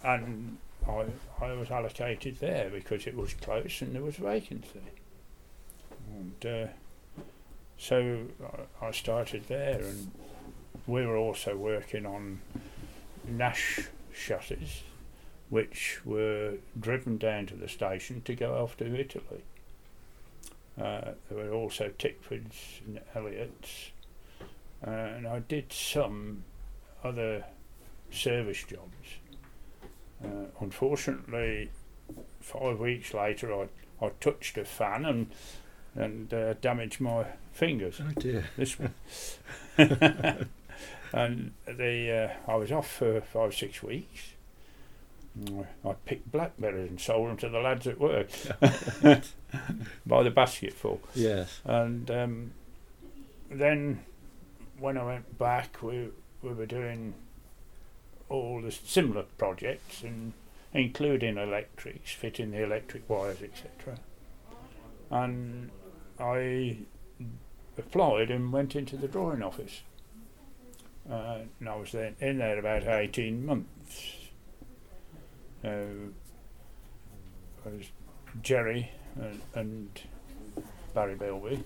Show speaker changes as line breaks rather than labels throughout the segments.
and I was allocated there because it was close and there was a vacancy. And so I started there, and we were also working on Nash shutters, which were driven down to the station to go off to Italy. There were also Tickfords and Elliots, and I did some other service jobs. Unfortunately, 5 weeks later, I touched a fan and damaged my fingers.
Oh dear.
This one. And I was off for 5-6 weeks. I picked blackberries and sold them to the lads at work by the basketful.
Yes.
And then when I went back, we were doing all the similar projects, and including electrics, fitting the electric wires, etc. And I applied and went into the drawing office. And I was then in there about 18 months. It was Jerry and Barry Bilby.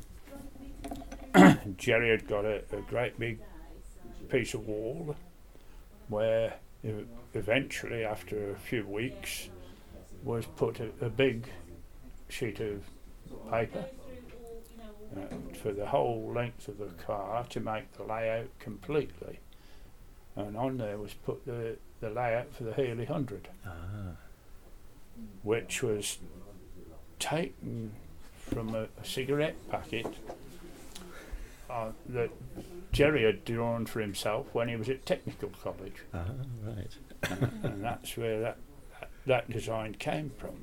Jerry had got a great big piece of wall where eventually, after a few weeks, was put a big sheet of paper for the whole length of the car to make the layout completely. And on there was put the layout for the Healy 100, which was taken from a cigarette packet that Jerry had drawn for himself when he was at Technical College.
Right.
And that's where that design came from.